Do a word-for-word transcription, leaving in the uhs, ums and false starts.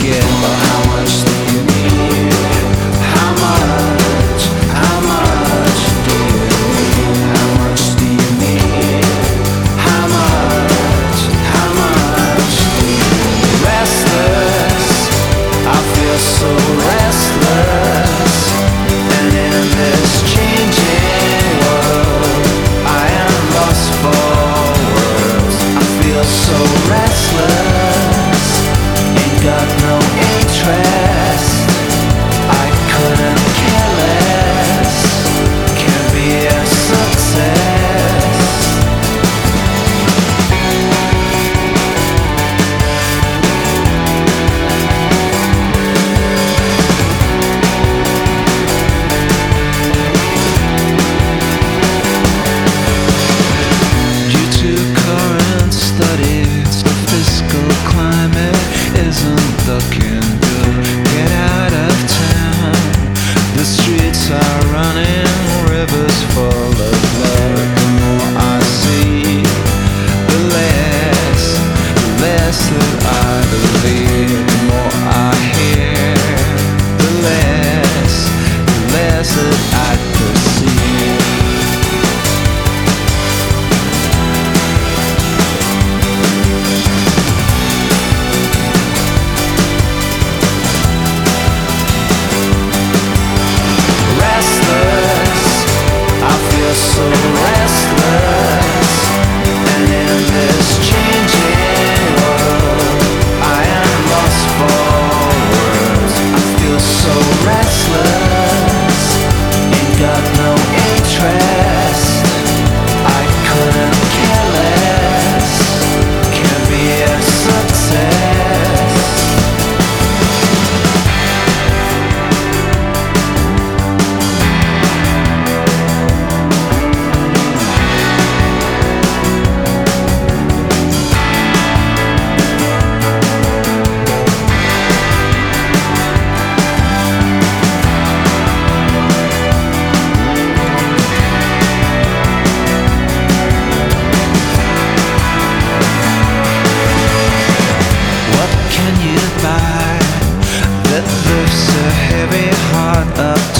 get? But how much do you need? How much? How much do you need? How much do you need? How much? How much do you need? Restless, I feel so restless, and in this changing world, I am lost for words. I feel so restless, ain't got no interest. I couldn't care less, can be a success. Due to current studies, the fiscal climate isn't looking good. Get out of town, the streets are running, rivers full of blood. The more I see, the less, the less that I believe. The more I hear, the less, the less that I perceive. Restless, I feel so restless, and in this changing world, I am lost for words. I feel so restless, ain't got no interest. I couldn't care less, can be a success. What can you buy that lifts a heavy heart up